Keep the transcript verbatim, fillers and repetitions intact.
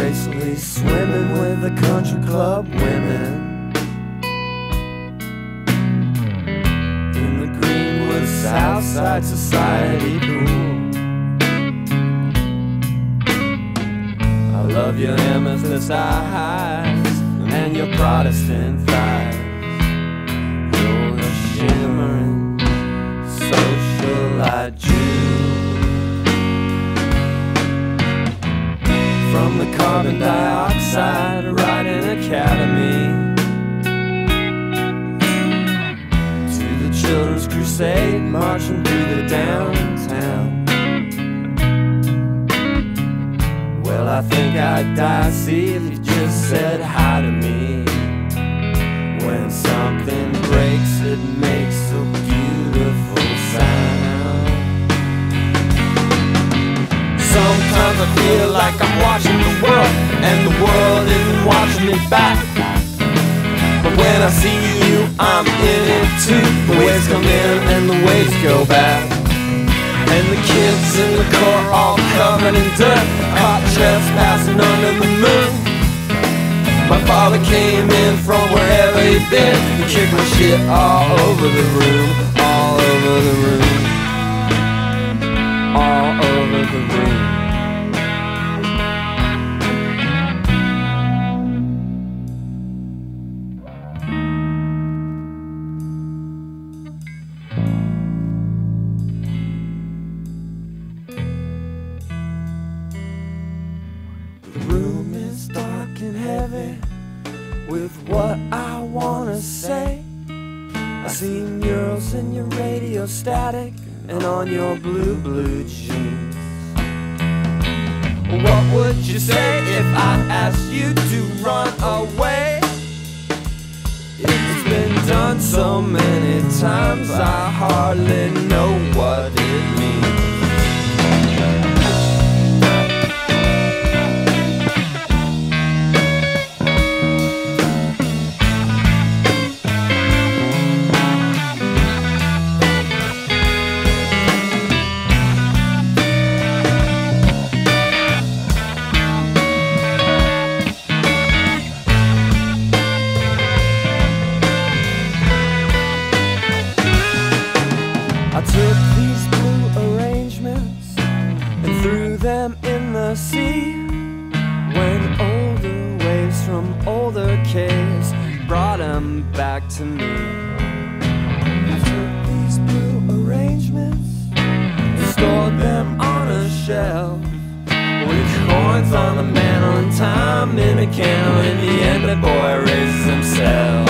gracefully swimming with the country club women in the Greenwood Southside Society pool. I love your amethyst eyes and your Protestant thighs. You're a shimmering socialite Jew. From the carbon dioxide riding academy to the children's crusade marching through the downtown. Well, I think I'd die, see, if you just said hi to me. When something breaks, it makes a beautiful sound. Sometimes I feel like I'm watching the world, and the world isn't watching me back. But when I see you, I'm in it too. The waves come in and the waves go back. And the kids in the court all covered in dirt, caught trespassing under the moon. My father came in from wherever he'd been and kicked my shit all over the room, all over the room, all over the room. The room is dark and heavy with what I wanna say. I see murals in your radio static and on your blue, blue jeans. What would you say if I asked you to run away? It's been done so many times I hardly know what it means. I took these blue arrangements and threw them in the sea, when older waves from older caves brought them back to me. I took these blue arrangements and stored them on a shelf, with coins on the mantle and time in a candle. In the end, the boy raises himself.